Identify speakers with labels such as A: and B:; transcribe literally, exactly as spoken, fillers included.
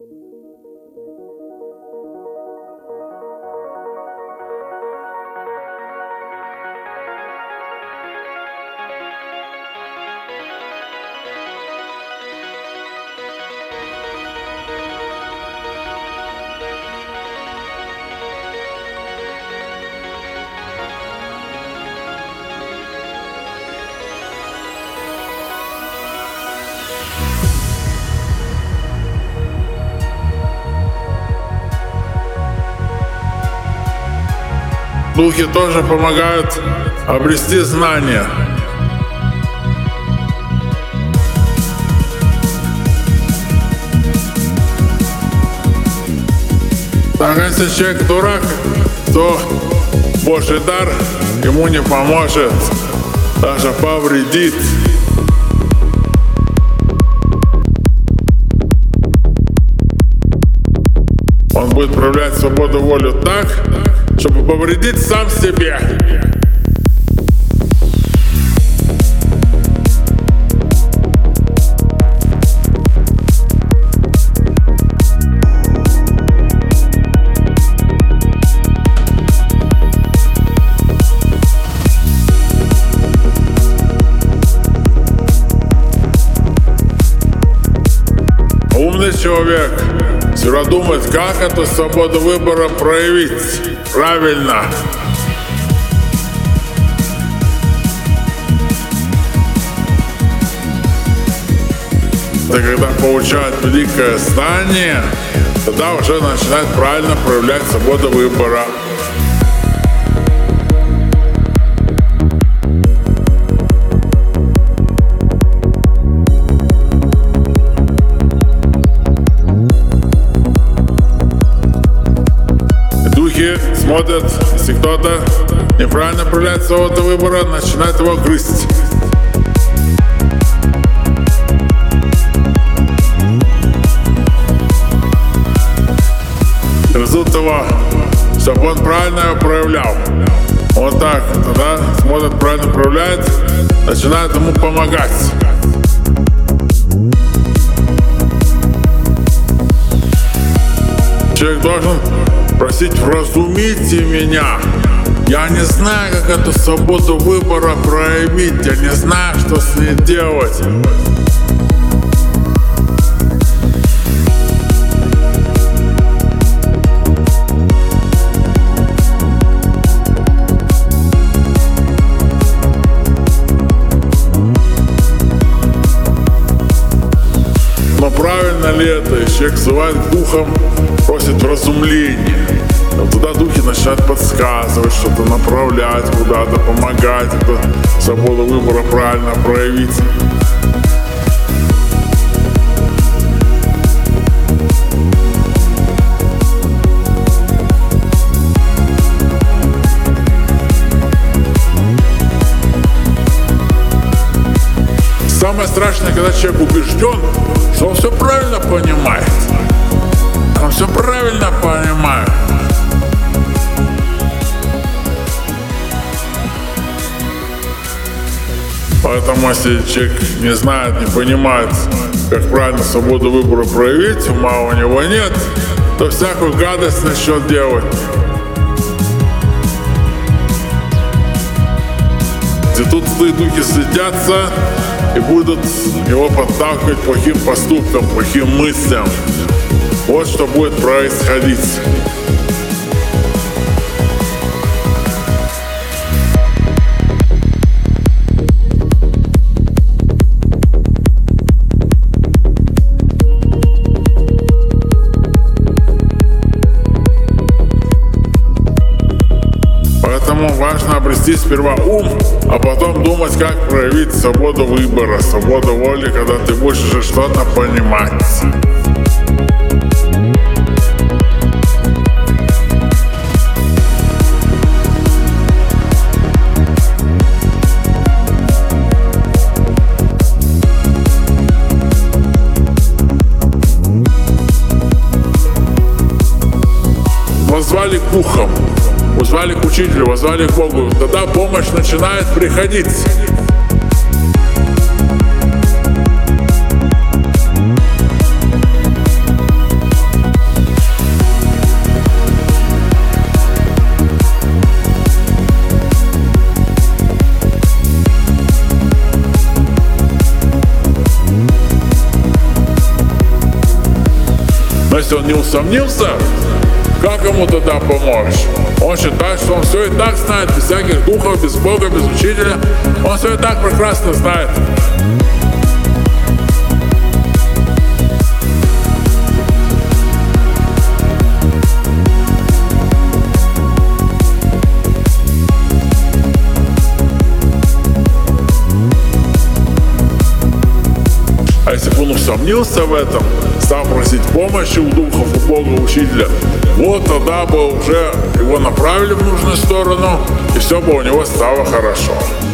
A: Духи тоже помогают обрести знания. Так, если человек дурак, то Божий дар ему не поможет, даже повредит. Он будет проявлять свободу волю так, чтобы повредить сам себе. Умный человек всегда думает, как эту свободу выбора проявить правильно. Да когда получает великое знание, тогда уже начинает правильно проявлять свободу выбора. Смотрят, если кто-то неправильно проявляет свободу выбора, начинает его грызть. Грызут его, чтобы он правильно его проявлял. Вот так, тогда смотрят, правильно проявляет, начинает ему помогать. Человек должен просить: вразумите меня. Я не знаю, как эту свободу выбора проявить. Я не знаю, что с ней делать. Но правильно ли это? И человек взывает к духам, просит вразумления. Но туда духи начинают подсказывать, что-то направлять, куда-то помогать, эту свободу выбора правильно проявить. Самое страшное, когда человек убежден, что он все правильно понимает. Он все правильно понимает. Поэтому, если человек не знает, не понимает, как правильно свободу выбора проявить, ума у него нет, то всякую гадость начнет делать. И тут злые духи сидятся и будут его подталкивать к плохим поступкам, плохим мыслям. Вот что будет происходить. Поэтому важно обрести сперва ум, а потом думать, как проявить свободу выбора, свободу воли, когда ты будешь уже что-то понимать. Воззвали к духам, воззвали к учителю, воззвали к Богу, тогда помощь начинает приходить. Но если он не усомнился, как ему тогда помочь? Он считает, что он все и так знает, без всяких духов, без Бога, без учителя. Он все и так прекрасно знает. А если бы он усомнился в этом, стал просить помощи у духов, у Бога, учителя, вот тогда бы уже его направили в нужную сторону, и все бы у него стало хорошо.